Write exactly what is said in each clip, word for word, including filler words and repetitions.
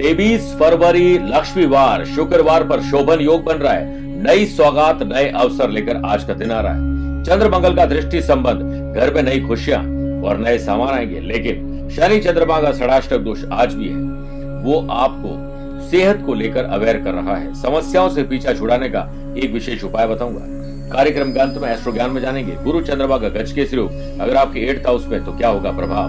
तेईस फरवरी लक्ष्मीवार शुक्रवार पर शोभन योग बन रहा है। नई सौगात नए अवसर लेकर आज का दिन आ रहा है। चंद्र मंगल का दृष्टि संबंध, घर में नई खुशियां और नए सामान आएंगे। लेकिन शनि चंद्रमा का षडाष्टक दोष आज भी है, वो आपको सेहत को लेकर अवेयर कर रहा है। समस्याओं से पीछा छुड़ाने का एक विशेष उपाय बताऊंगा। कार्यक्रम के अंत में एस्ट्रो ज्ञान में जानेंगे गुरु चंद्रमा का गज केसरी योग अगर आपके एट्थ हाउस में तो क्या होगा प्रभाव।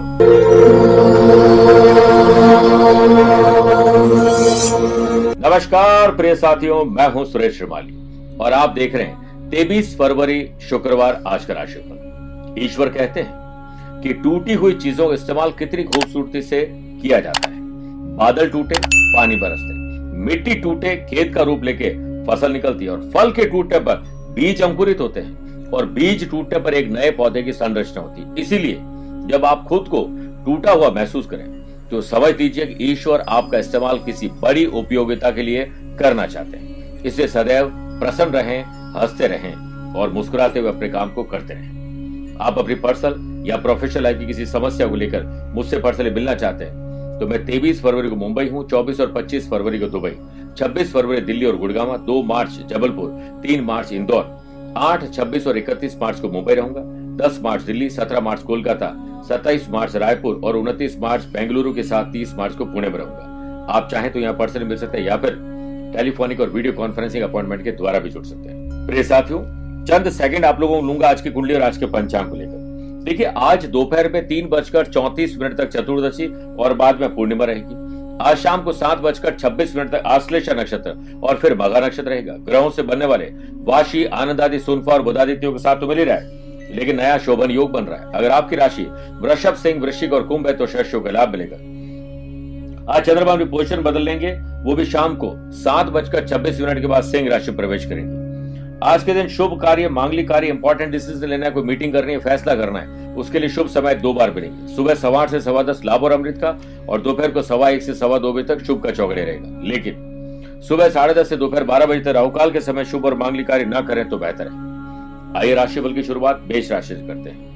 नमस्कार प्रिय साथियों, मैं हूं सुरेश श्रीमाली और आप देख रहे हैं तेईस फरवरी शुक्रवार आज का राशिफल। ईश्वर कहते हैं कि टूटी हुई चीजों का इस्तेमाल कितनी खूबसूरती से किया जाता है। बादल टूटे पानी बरसते, मिट्टी टूटे खेत का रूप लेके फसल निकलती है और फल के टूटने पर बीज अंकुरित होते हैं और बीज टूटने पर एक नए पौधे की संरचना होती है। इसीलिए जब आप खुद को टूटा हुआ महसूस करें तो समझ लीजिए कि ईश्वर आपका इस्तेमाल किसी बड़ी उपयोगिता के लिए करना चाहते हैं। इसलिए सदैव प्रसन्न रहें, हंसते रहें और मुस्कुराते हुए अपने काम को करते रहें। आप अपनी पर्सनल या प्रोफेशनल लाइफ की किसी समस्या को लेकर मुझसे पर्सनली मिलना चाहते हैं तो मैं तेईस फरवरी को मुंबई हूं, चौबीस और पच्चीस फरवरी को दुबई, छब्बीस फरवरी दिल्ली और गुड़गांव, दो मार्च जबलपुर, तीन मार्च इंदौर, आठ, छब्बीस और इकतीस मार्च को मुंबई रहूंगा, दस मार्च दिल्ली, सत्रह मार्च कोलकाता, सत्ताईस मार्च रायपुर और उनतीस मार्च बेंगलुरु के साथ तीस मार्च को पुणे में रहूंगा। आप चाहें तो यहाँ पर्सनली मिल सकते हैं या फिर टेलीफोनिक और वीडियो कॉन्फ्रेंसिंग अपॉइंटमेंट के द्वारा भी जुड़ सकते हैं। प्रिय साथियों, चंद सेकंड आप लोगों को लूंगा आज की कुंडली और आज के पंचांग को लेकर। देखिए, आज दोपहर में तीन बजकर चौंतीस मिनट तक चतुर्दशी और बाद में पूर्णिमा रहेगी। आज शाम को सात बजकर छब्बीस मिनट तक आश्लेषा नक्षत्र और फिर मघा नक्षत्र रहेगा। ग्रहों से बनने वाले वाशी, आनंद आदि, सुनफा और बुधादित्यों के साथ तो मिल ही रहा है, लेकिन नया शोभन योग बन रहा है। अगर आपकी राशि वृषभ, सिंह, वृश्चिक और कुंभ है तो शस्यों का लाभ मिलेगा। आज चंद्रमा अपनी पोजीशन बदल लेंगे, वो भी शाम को सात बजकर छब्बीस मिनट के बाद सिंह राशि प्रवेश करेंगे। आज के दिन शुभ कार्य, मांगलिक कार्य, इंपॉर्टेंट डिसीजन लेना है, कोई मीटिंग करनी है, फैसला करना है, उसके लिए शुभ समय दो बार मिलेंगे। सुबह सवा आठ से सवा दस लाभ और अमृत का और दोपहर को सवा एक से सवा दो बजे तक शुभ का चौगड़े रहेगा। लेकिन सुबह साढ़े दस से दोपहर बारह बजे तक राहुकाल के समय शुभ और मांगलिक कार्य न करें तो बेहतर है। आइए राशिफल की शुरुआत मेष राशि से करते हैं।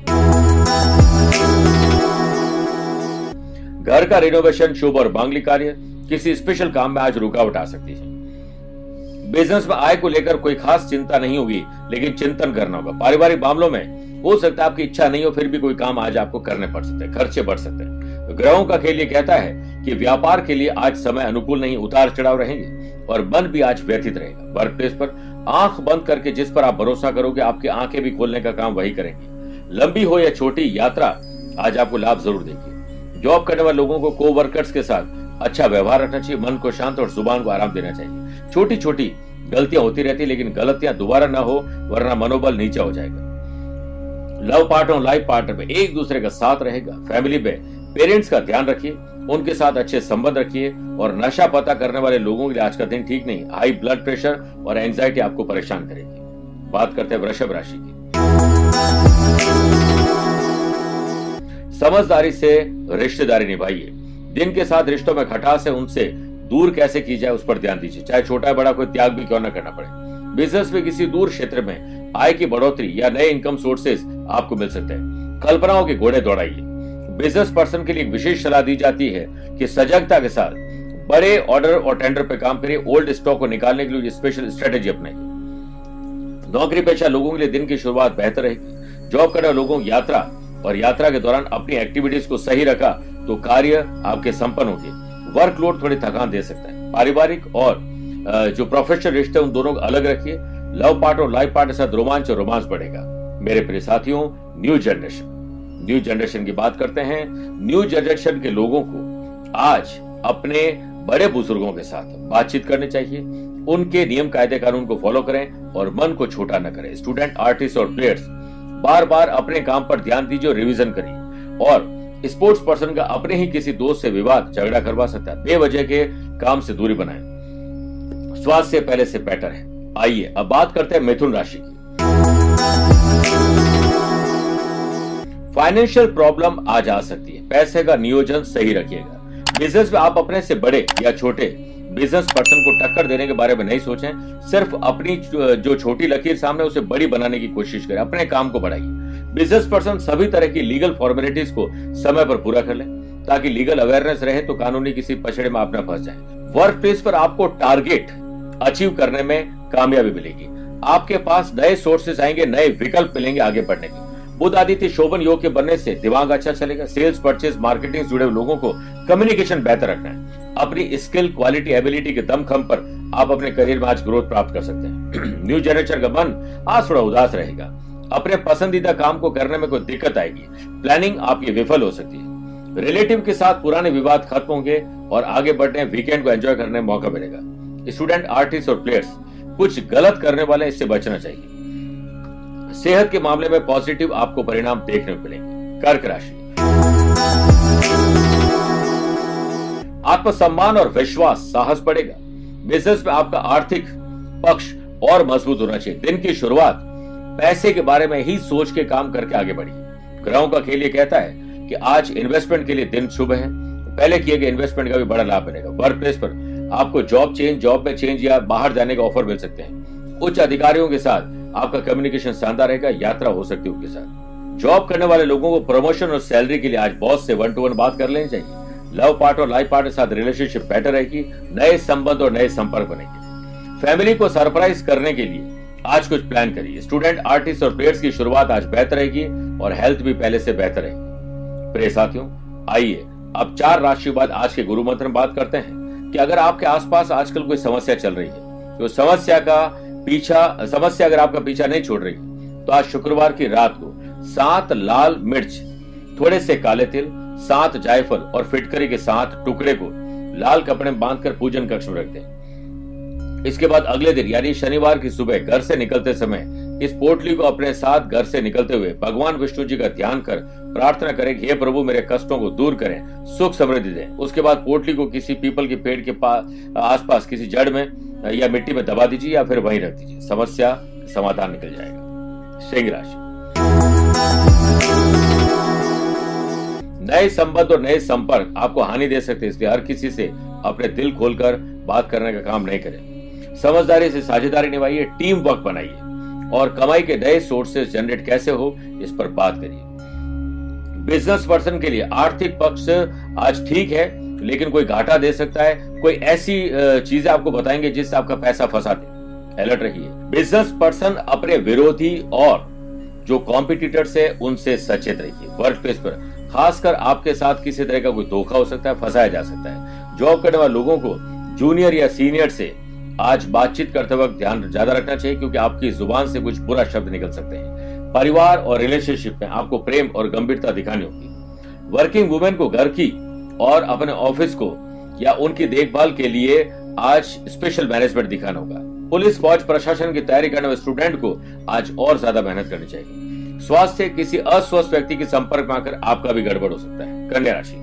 घर का रिनोवेशन, शुभ और मांगलिक कार्य, किसी स्पेशल काम में आज रुकावट आ सकती है। बिजनेस में आय को लेकर कोई खास चिंता नहीं होगी, लेकिन चिंतन करना होगा। पारिवारिक मामलों में हो सकता है आपकी इच्छा नहीं हो, फिर भी कोई काम आज आपको करने पड़ सकते हैं, खर्चे बढ़ सकते हैं। ग्रहों का खेल ये कहता है कि व्यापार के लिए आज समय अनुकूल नहीं, उतार चढ़ाव रहेंगे और मन भी आज व्यथित रहेगा। वर्क प्लेस पर आंख बंद करके जिस पर आप भरोसा करोगे, आपकी आंखें भी खोलने का काम वही करेंगे। लंबी हो या छोटी यात्रा आज आपको लाभ जरूर देगी। जॉब करने वाले लोगों को को वर्कर्स के साथ अच्छा व्यवहार रखना चाहिए, मन को शांत और जुबान को आराम देना चाहिए। छोटी छोटी गलतियां होती रहती, लेकिन गलतियां दोबारा ना हो, वरना मनोबल नीचा हो जाएगा। लव पार्टनर और लाइफ पार्टनर में एक दूसरे का साथ रहेगा। फैमिली में पेरेंट्स का ध्यान रखिए, उनके साथ अच्छे संबंध रखिए और नशा पता करने वाले लोगों के लिए आज का दिन ठीक नहीं। हाई ब्लड प्रेशर और एंजाइटी आपको परेशान करेगी। बात करते हैं वृषभ राशि की। समझदारी से रिश्तेदारी निभाइए। दिन के साथ रिश्तों में खटास है, उनसे दूर कैसे की जाए उस पर ध्यान दीजिए। चाहे छोटा बड़ा कोई त्याग भी क्यों न करना पड़े। बिजनेस में किसी दूर क्षेत्र में आय की बढ़ोतरी या नए इनकम सोर्सेज आपको मिल सकते हैं। कल्पनाओं के घोड़े दौड़ाइए। बिजनेस पर्सन के लिए एक विशेष सलाह दी जाती है कि सजगता के साथ बड़े ऑर्डर और टेंडर पर काम करिए। ओल्ड स्टॉक को निकालने के लिए स्पेशल स्ट्रेटेजी अपनाइए। नौकरी पेशा लोगों के लिए दिन की शुरुआत बेहतर रहेगी। जॉब करने वाले लोगों की यात्रा और यात्रा के दौरान अपनी एक्टिविटीज को सही रखा तो कार्य आपके संपन्न होंगे। वर्कलोड थोड़ी थकान दे सकता है। पारिवारिक और जो प्रोफेशनल रिश्ते उन दोनों को अलग रखिए। लव पार्ट और लाइफ पार्ट के साथ रोमांच और रोमांस बढ़ेगा। मेरे प्रिय साथियों, न्यू जनरेशन न्यू जनरेशन की बात करते हैं। न्यू जनरेशन के लोगों को आज अपने बड़े बुजुर्गों के साथ बातचीत करनी चाहिए। उनके नियम कायदे कानून को फॉलो करें और मन को छोटा न करें। स्टूडेंट, आर्टिस्ट और प्लेयर्स बार बार अपने काम पर ध्यान दीजिए और रिवीजन करिए। और स्पोर्ट्स पर्सन का अपने ही किसी दोस्त से विवाद झगड़ा करवा सकता है। बेवजह के काम से दूरी बनाएं। स्वास्थ्य से पहले से बेटर है। आइए अब बात करते हैं मिथुन राशि की। फाइनेंशियल प्रॉब्लम आज आ सकती है। पैसे का नियोजन सही रखिएगा। बिजनेस में आप अपने से बड़े या छोटे बिजनेस पर्सन को टक्कर देने के बारे में नहीं सोचें। सिर्फ अपनी जो छोटी लकीर सामने उसे बड़ी बनाने की कोशिश करें। अपने काम को बढ़ाइए। बिजनेस पर्सन सभी तरह की लीगल फॉर्मेलिटीज को समय पर पूरा कर लें। ताकि लीगल अवेयरनेस रहे तो कानूनी किसी पछड़े में आप न फंस जाए। वर्क प्लेस पर आपको टारगेट अचीव करने में कामयाबी मिलेगी। आपके पास नए सोर्सेस आएंगे, नए विकल्प मिलेंगे आगे बढ़ने के। बुध आदित्य शोभन योग के बनने से दिमाग अच्छा चलेगा। सेल्स, परचेज, मार्केटिंग से जुड़े लोगों को कम्युनिकेशन बेहतर रखना है। अपनी स्किल, क्वालिटी, एबिलिटी के दमखम पर आप अपने करियर में आज ग्रोथ प्राप्त कर सकते हैं। न्यू जनरेशन का मन आज थोड़ा उदास रहेगा। अपने पसंदीदा काम को करने में कोई दिक्कत आएगी। प्लानिंग आपकी विफल हो सकती है। रिलेटिव के साथ पुराने विवाद खत्म होंगे और आगे बढ़ने, वीकेंड को एंजॉय करने में मौका मिलेगा। स्टूडेंट, आर्टिस्ट और प्लेयर्स कुछ गलत करने वाले, इससे बचना चाहिए। सेहत के मामले में पॉजिटिव आपको परिणाम देखने को मिलेंगे। कर्क राशि, आत्मसम्मान और विश्वास, साहस बढ़ेगा। बिजनेस में आपका आर्थिक पक्ष और मजबूत होना चाहिए। दिन की शुरुआत पैसे के बारे में ही सोच के काम करके आगे बढ़िए। ग्रहों का खेल ये कहता है कि आज इन्वेस्टमेंट के लिए दिन शुभ है। पहले किए गए इन्वेस्टमेंट का भी बड़ा लाभ मिलेगा। वर्क प्लेस पर आपको जॉब चेंज, जॉब में चेंज या बाहर जाने का ऑफर मिल सकते हैं। उच्च अधिकारियों के साथ आपका कम्युनिकेशन शानदार रहेगा। यात्रा हो सकती है उनके साथ। जॉब करने वाले लोगों को प्रमोशन और सैलरी के लिए आज बॉस से वन टू वन बात कर लेनी चाहिए। लव पार्ट और लाइफ पार्ट के साथ रिलेशनशिप बेटर रहेगी। नए संबंध और नए संपर्क बनेंगे। फैमिली को सरप्राइज करने के लिए आज कुछ प्लान करिए। स्टूडेंट, आर्टिस्ट और प्लेयर्स की शुरुआत आज बेहतर रहेगी और हेल्थ भी पहले से बेहतर रहेगी। प्रिय साथियों, आइए अब चार राशि बाद आज के गुरु मंत्र में बात करते हैं कि अगर आपके आसपास आजकल कोई समस्या चल रही है तो समस्या का पीछा समस्या अगर आपका पीछा नहीं छोड़ रही तो आज शुक्रवार की रात को सात लाल मिर्च, थोड़े से काले तिल, सात जायफल और फिटकरी के सात टुकड़े को लाल कपड़े में बांधकर पूजन कक्ष में रख दें। इसके बाद अगले दिन यानी शनिवार की सुबह घर से निकलते समय इस पोटली को अपने साथ घर से निकलते हुए भगवान विष्णु जी का ध्यान कर प्रार्थना करें, हे प्रभु मेरे कष्टों को दूर करें, सुख समृद्धि दें। उसके बाद पोटली को किसी पीपल के पेड़ के आसपास किसी जड़ में या मिट्टी में दबा दीजिए या फिर वहीं रख दीजिए। समस्या समाधान निकल जाएगा। सिंह राशि, नए संबंध और नए संपर्क आपको हानि दे सकते हैं, इसलिए हर किसी से अपने दिल खोलकर बात करने का काम नहीं करें। समझदारी से साझेदारी निभाइए, टीम वर्क बनाइए और कमाई के नए सोर्सेस जनरेट कैसे हो इस पर बात करिए। बिजनेस पर्सन के लिए आर्थिक पक्ष आज ठीक है, लेकिन कोई घाटा दे सकता है। कोई ऐसी चीजें आपको बताएंगे जिससे आपका पैसा फंसा दे। अलर्ट रहिए। बिजनेस पर्सन अपने विरोधी और जो कॉम्पिटिटर्स है उनसे सचेत रहिए। वर्क प्लेस पर खासकर आपके साथ किसी तरह का कोई धोखा हो सकता है, फंसाया जा सकता है। जॉब करने वाले लोगों को जूनियर या सीनियर से आज बातचीत करते वक्त ध्यान ज्यादा रखना चाहिए, क्योंकि आपकी जुबान से कुछ बुरा शब्द निकल सकते हैं। परिवार और रिलेशनशिप में आपको प्रेम और गंभीरता दिखानी होगी। वर्किंग वुमेन को घर की और अपने ऑफिस को या उनकी देखभाल के लिए आज स्पेशल मैनेजमेंट दिखाना होगा। पुलिस, फौज, प्रशासन की तैयारी करने वाले स्टूडेंट को आज और ज्यादा मेहनत करनी चाहिए। स्वास्थ्य, किसी अस्वस्थ व्यक्ति के संपर्क में आकर आपका भी गड़बड़ हो सकता है। कन्या राशि,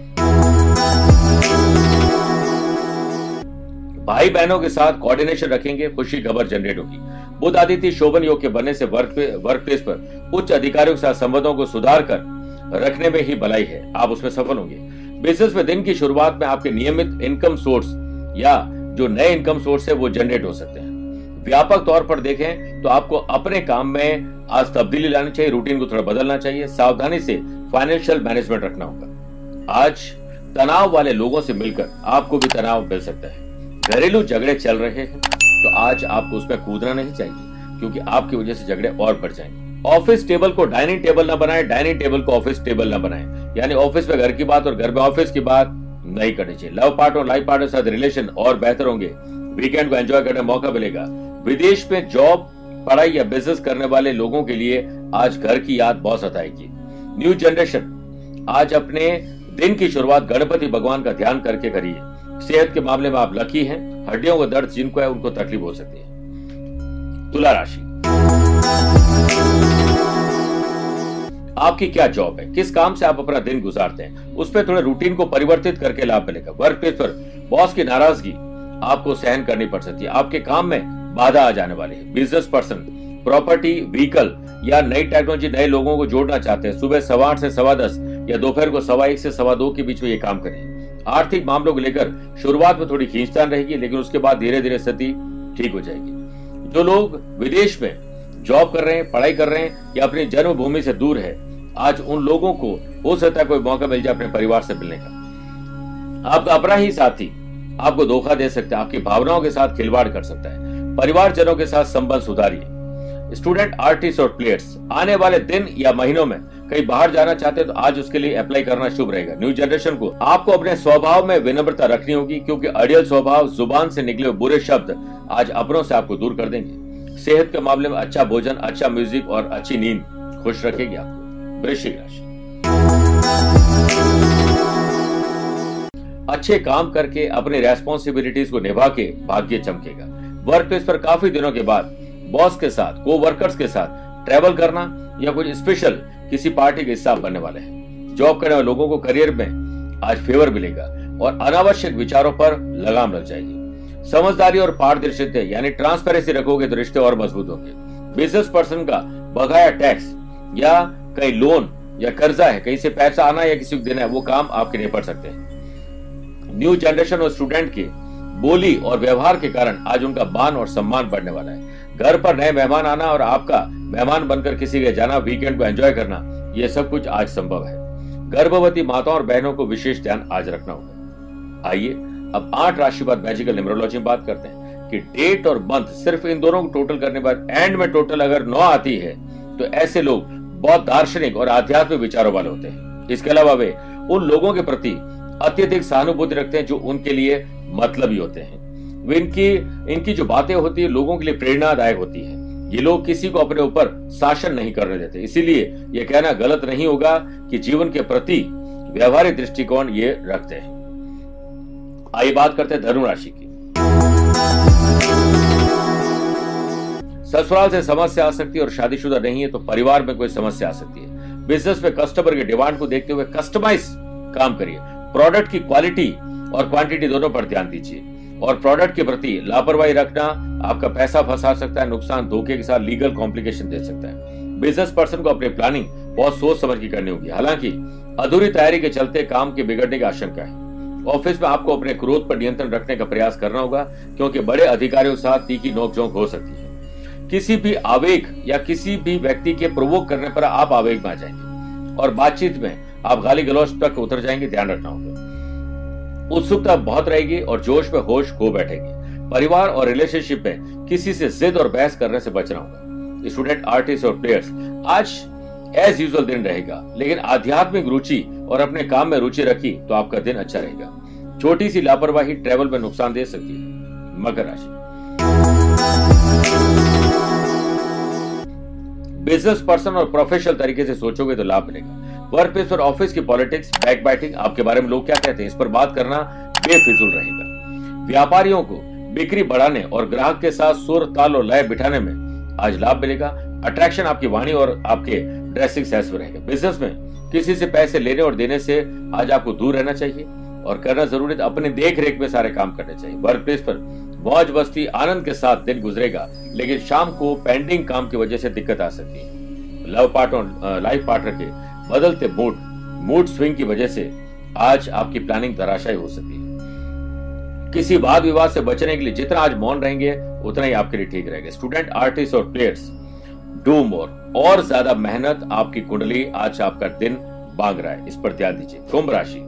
भाई बहनों के साथ कोऑर्डिनेशन रखेंगे, खुशी खबर जनरेट होगी। बुध आदित्य शोभन योग के बनने से वर्क वर्क प्लेस पर उच्च अधिकारियों के साथ संबंधों को सुधार कर रखने में ही भलाई है, आप उसमें सफल होंगे। बिजनेस में दिन की शुरुआत में आपके नियमित इनकम सोर्स या जो नए इनकम सोर्स है वो जनरेट हो सकते हैं। व्यापक तौर पर देखें तो आपको अपने काम में आज तब्दीली लानी चाहिए, रूटीन को थोड़ा बदलना चाहिए। सावधानी से फाइनेंशियल मैनेजमेंट रखना होगा। आज तनाव वाले लोगों से मिलकर आपको भी तनाव मिल सकता है। घरेलू झगड़े चल रहे हैं तो आज आपको उसमें कूदना नहीं चाहिए, क्योंकि आपकी वजह से झगड़े और बढ़ जाएंगे। ऑफिस टेबल को डाइनिंग टेबल ना बनाएं, डाइनिंग टेबल को ऑफिस टेबल ना बनाएं। यानी ऑफिस में घर की बात और घर में ऑफिस की बात नहीं करनी चाहिए। लव पार्ट और लाइफ पार्ट के साथ रिलेशन और बेहतर होंगे। वीकेंड को एंजॉय करने का मौका मिलेगा। विदेश में जॉब, पढ़ाई या बिजनेस करने वाले लोगों के लिए आज घर की याद बहुत सताएगी। न्यू जनरेशन आज अपने दिन की शुरुआत गणपति भगवान का ध्यान करके करिए। सेहत के मामले में आप लकी हैं। हड्डियों का दर्द जिनको है उनको तकलीफ हो सकती है। तुला राशि, आपकी क्या जॉब है, किस काम से आप अपना दिन गुजारते हैं, उस पर थोड़े रूटीन को परिवर्तित करके लाभ मिलेगा। वर्क प्लेस पर बॉस की नाराजगी आपको सहन करनी पड़ सकती है। आपके काम में बाधा आ जाने वाली है। बिजनेस पर्सन प्रॉपर्टी, व्हीकल या नई टेक्नोलॉजी, नए लोगों को जोड़ना चाहते हैं। सुबह सवा आठ से सवा दस या दोपहर को सवा एक से सवा दो के बीच में ये काम करें। आर्थिक मामलों को लेकर शुरुआत में थोड़ी खींचतान रहेगी, लेकिन उसके बाद धीरे धीरे स्थिति ठीक हो जाएगी। जो लोग विदेश में जॉब कर रहे हैं, पढ़ाई कर रहे हैं या अपनी जन्मभूमि से दूर है, आज उन लोगों को हो सकता है कोई मौका मिल जाए अपने परिवार से मिलने का। आपका अपना ही साथी आपको धोखा दे सकता है, आपकी भावनाओं के साथ खिलवाड़ कर सकता है। परिवारजनों के साथ संबंध सुधारिए। स्टूडेंट, आर्टिस्ट और प्लेयर्स आने वाले दिन या महीनों में कहीं बाहर जाना चाहते हैं तो आज उसके लिए अप्लाई करना शुभ रहेगा। न्यू जनरेशन को आपको अपने स्वभाव में विनम्रता रखनी होगी, क्योंकि अड़ियल स्वभाव, जुबान से निकले हुए बुरे शब्द आज अपनों से आपको दूर कर देंगे। सेहत के मामले में अच्छा भोजन, अच्छा म्यूजिक और अच्छी नींद खुश रखेगी आपको। वृश्चिक राशि, अच्छे काम करके अपनी रेस्पॉन्सिबिलिटीज को निभा के भाग्य चमकेगा। वर्क प्लेस पर काफी दिनों के बाद बॉस के साथ, को वर्कर्स के साथ ट्रैवल करना या कुछ स्पेशल किसी पार्टी के हिस्सा बनने वाले हैं। जॉब करने वाले लोगों को करियर में आज फेवर मिलेगा और अनावश्यक विचारों पर लगाम लग जाएगी। समझदारी और पारदर्शिता यानी ट्रांसपेरेंसी रखोगे तो रिश्ते और मजबूत होंगे। बिजनेस पर्सन का बकाया टैक्स या कहीं लोन या कर्जा है, कहीं से पैसा आना या किसी को देना है, वो काम आपके निपट सकते हैं। न्यू जनरेशन और स्टूडेंट के बोली और व्यवहार के कारण आज उनका मान और सम्मान बढ़ने वाला है। घर पर नए मेहमान आना और आपका मेहमान बनकर किसी के जाना, वीकेंड को एंजॉय करना, यह सब कुछ आज संभव है। गर्भवती माताओं और बहनों को विशेष ध्यान आज रखना होगा। आइए अब आठ राशि बाद मैजिकल न्यूमरोलॉजी में बात करते हैं कि डेट और मंथ, सिर्फ इन दोनों को टोटल करने के बाद एंड में टोटल अगर नौ आती है तो ऐसे लोग बहुत दार्शनिक और आध्यात्मिक विचारों वाले होते हैं। इसके अलावा वे उन लोगों के प्रति अत्यधिक सहानुभूति रखते हैं जो उनके लिए मतलबी होते हैं। वे इनकी इनकी जो बातें होती है लोगों के लिए प्रेरणादायक होती है। ये लोग किसी को अपने ऊपर शासन नहीं करने देते, इसीलिए यह कहना गलत नहीं होगा कि जीवन के प्रति व्यवहारिक दृष्टिकोण ये रखते हैं। आइए बात करते हैं धनु राशि की। ससुराल से समस्या आ सकती है और शादीशुदा नहीं है तो परिवार में कोई समस्या आ सकती है। बिजनेस में कस्टमर के डिमांड को देखते हुए कस्टमाइज काम करिए। प्रोडक्ट की क्वालिटी और क्वांटिटी दोनों पर ध्यान दीजिए और प्रोडक्ट के प्रति लापरवाही रखना आपका पैसा फंसा सकता है, नुकसान, धोखे के साथ लीगल कॉम्प्लिकेशन दे सकता है। बिजनेस पर्सन को अपनी प्लानिंग बहुत सोच समझ के करनी होगी, हालांकि अधूरी तैयारी के चलते काम के बिगड़ने की आशंका है। ऑफिस में आपको अपने क्रोध पर नियंत्रण रखने का प्रयास करना होगा, क्योंकि बड़े अधिकारियों के साथ तीखी नोकझोंक हो सकती है। किसी भी आवेग या किसी भी व्यक्ति के प्रोवोक करने पर आप आवेग में आ जाएंगे और बातचीत में आप गाली गलौज तक उतर जाएंगे, ध्यान रखना होगा। उत्सुकता बहुत रहेगी और जोश में होश खो बैठेगी। परिवार और रिलेशनशिप में किसी से जिद और बहस करने से बचना होगा। स्टूडेंट, आर्टिस्ट और प्लेयर्स आज एज यूजुअल दिन रहेगा, लेकिन आध्यात्मिक रुचि और अपने काम में रुचि रखी तो आपका दिन अच्छा रहेगा। छोटी सी लापरवाही ट्रेवल में नुकसान दे सकती है। मकर राशि, बिजनेस पर्सन और प्रोफेशनल तरीके से सोचोगे तो लाभ मिलेगा। वर्क प्लेस और ऑफिस की पॉलिटिक्स, बैक बाइटिंग, आपके बारे में लोग क्या कहते हैं, इस पर बात करना बेफिजूल रहेगा। व्यापारियों को बिक्री बढ़ाने और ग्राहक के साथ सुर, ताल और लय बिठाने में आज लाभ मिलेगा। अट्रैक्शन आपकी वाणी और आपके ड्रेसिंग सेंस में रहेगा। बिजनेस में किसी से पैसे लेने और देने से आज आपको दूर रहना चाहिए और करना जरूरी है, अपने देख रेख में सारे काम करने चाहिए। वर्क प्लेस पर मौज मस्ती आनंद के साथ दिन गुजरेगा, लेकिन शाम को पेंडिंग काम की वजह से दिक्कत आ सकती है। लव पार्टनर, लाइफ पार्टनर के बदलते मूड मूड स्विंग की वजह से आज आपकी प्लानिंग धराशायी हो सकती है। किसी वाद विवाद से बचने के लिए जितना आज मौन रहेंगे उतना ही आपके लिए ठीक रहेगा। स्टूडेंट, आर्टिस्ट और प्लेयर्स, डू मोर, और ज्यादा मेहनत आपकी कुंडली आज आपका दिन मांग रहा है, इस पर ध्यान दीजिए। कुंभ राशि,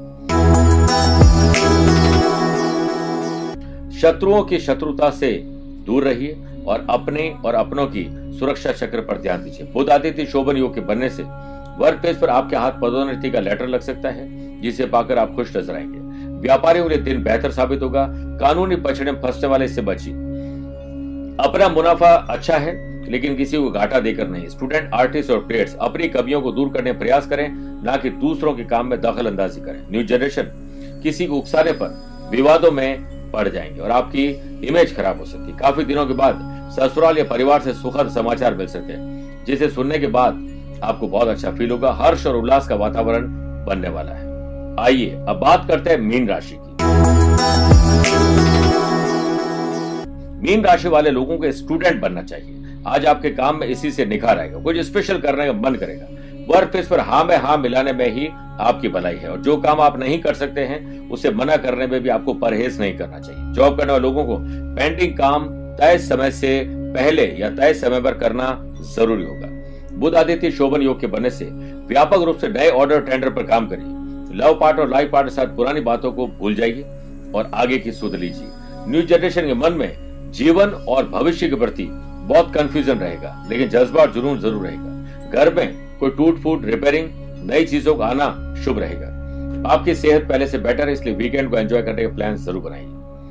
शत्रुओं की शत्रुता से दूर रहिए और अपने और अपनों की सुरक्षा चक्र पर ध्यान दीजिए। बुध आदित्य शोभन योग के बनने से वर्क प्लेस पर आपके हाथ पदोन्नति का लेटर लग सकता है, जिसे पाकर आप खुश नजर आएंगे। व्यापारियों के लिए दिन बेहतर साबित होगा। कानूनी पछड़े में फंसने वाले इससे बचिए। अपना मुनाफा अच्छा है, लेकिन किसी को घाटा देकर नहीं। स्टूडेंट, आर्टिस्ट और प्लेयर्स अपनी कमियों को दूर करने का प्रयास करें, ना कि दूसरों के काम में दखल अंदाजी करें। न्यू जनरेशन किसी को उकसाने पर विवादों में पड़ जाएंगे और आपकी इमेज खराब हो सकती है। काफी दिनों के बाद ससुराल या परिवार से सुखद समाचार मिल सकते हैं, जिसे सुनने के बाद आपको बहुत अच्छा फील होगा। हर्ष और उल्लास का वातावरण बनने वाला है। आइए अब बात करते हैं मीन राशि की। मीन राशि वाले लोगों को स्टूडेंट बनना चाहिए। आज आपके काम में इसी से निखार आएगा, कुछ स्पेशल करने का मन करेगा। वर्क प्लेस पर हाँ में हाँ मिलाने में ही आपकी भलाई है और जो काम आप नहीं कर सकते हैं उसे मना करने में भी आपको परहेज नहीं करना चाहिए। जॉब करने वाले लोगों को पेंडिंग काम तय समय से पहले या तय समय पर करना जरूरी होगा। बुध आदित्य शोभन योग के बनने से व्यापक रूप से नए ऑर्डर टेंडर पर काम करिए। लव पार्ट और लाइफ पार्ट के साथ पुरानी बातों को भूल जाइए और आगे की सुध लीजिए। न्यू जनरेशन के मन में जीवन और भविष्य के प्रति बहुत कंफ्यूजन रहेगा, लेकिन जज्बा जुनून जरूर रहेगा। घर में कोई टूट फूट, रिपेयरिंग, नई चीजों का आना शुभ रहेगा। आपकी सेहत पहले से बेटर है, इसलिए वीकेंड को एंजॉय करने के प्लान जरूर बनाइए।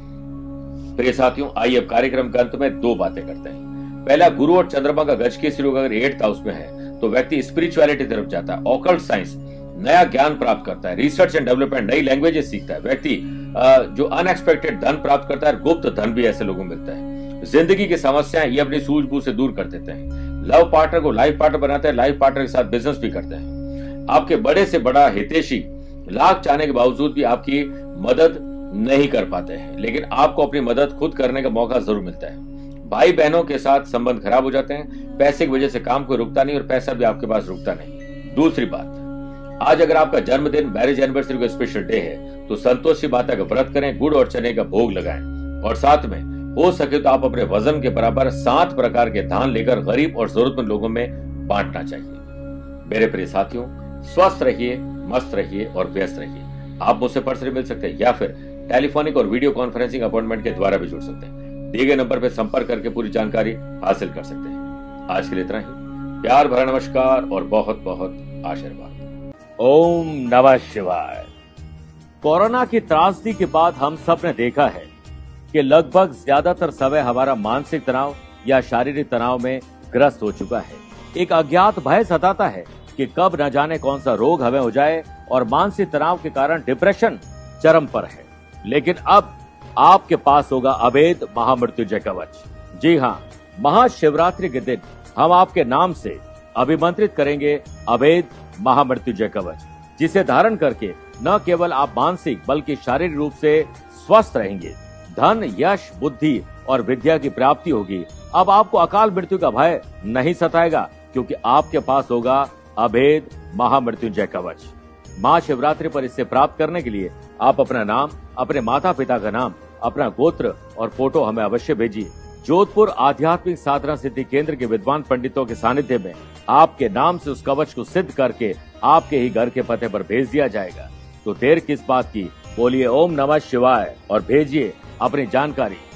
प्रिय साथियों, आइए अब कार्यक्रम के अंत में दो बातें करते हैं। पहला, गुरु और चंद्रमा का गज केसरी योग अगर एट्थ हाउस में है तो व्यक्ति स्पिरिचुअलिटी तरफ जाता है, ऑकल्ट साइंस, नया ज्ञान प्राप्त करता है, रिसर्च एंड डेवलपमेंट, नई लैंग्वेजेस सीखता है। व्यक्ति जो अनएक्सपेक्टेड धन प्राप्त करता है, गुप्त धन भी ऐसे लोगों को मिलता है। जिंदगी की समस्याएं ये अपनी सूझबूझ से दूर कर देते हैं। लव पार्टनर को लाइफ पार्टनर बनाते हैं, लाइफ पार्टनर के साथ बिजनेस भी करते हैं। आपके बड़े से बड़ा हितैषी लाख चाहने के बावजूद भी आपकी मदद नहीं कर पाते हैं, लेकिन आपको अपनी मदद खुद करने का मौका जरूर मिलता है। भाई बहनों के साथ संबंध खराब हो जाते हैं, पैसे की वजह से काम कोई रुकता नहीं और पैसा भी आपके पास रुकता नहीं। दूसरी बात, आज अगर आपका जन्मदिन, मैरिज एनिवर्सरी का स्पेशल डे है तो संतोष की बात का व्रत करें, गुड़ और चने का भोग लगाएं और साथ में हो सके तो आप अपने वजन के बराबर सात प्रकार के धान लेकर गरीब और जरूरतमंद लोगों में बांटना चाहिए। मेरे प्रिय साथियों, स्वस्थ रहिए, मस्त रहिए और व्यस्त रहिए। आप मुझसे पर्सनली मिल सकते हैं या फिर टेलीफोनिक और वीडियो कॉन्फ्रेंसिंग अपॉइंटमेंट के द्वारा भी जुड़ सकते हैं। दिए गए नंबर पर संपर्क करके पूरी जानकारी हासिल कर सकते हैं। आज के लिए इतना ही। प्यार भरा नमस्कार और बहुत बहुत आशीर्वाद। ओम नमः शिवाय। कोरोना की त्रासदी के बाद हम सब ने देखा है कि लगभग ज्यादातर समय हमारा मानसिक तनाव या शारीरिक तनाव में ग्रस्त हो चुका है। एक अज्ञात भय सताता है कि कब न जाने कौन सा रोग हमें हो जाए और मानसिक तनाव के कारण डिप्रेशन चरम पर है। लेकिन अब आपके पास होगा अभेद महामृत्युंजय कवच। जी हाँ, महाशिवरात्रि के दिन हम आपके नाम से अभिमंत्रित करेंगे अभेद महामृत्युंजय कवच, जिसे धारण करके न केवल आप मानसिक बल्कि शारीरिक रूप से स्वस्थ रहेंगे। धन, यश, बुद्धि और विद्या की प्राप्ति होगी। अब आपको अकाल मृत्यु का भय नहीं सताएगा, क्योंकि आपके पास होगा अभेद महामृत्युंजय कवच। महाशिवरात्रि पर इसे प्राप्त करने के लिए आप अपना नाम, अपने माता पिता का नाम, अपना गोत्र और फोटो हमें अवश्य भेजिए। जोधपुर आध्यात्मिक साधना सिद्धि केंद्र के विद्वान पंडितों के सानिध्य में आपके नाम से उस कवच को सिद्ध करके आपके ही घर के पते पर भेज दिया जाएगा। तो देर किस बात की, बोलिए ओम नमः शिवाय और भेजिए अपनी जानकारी।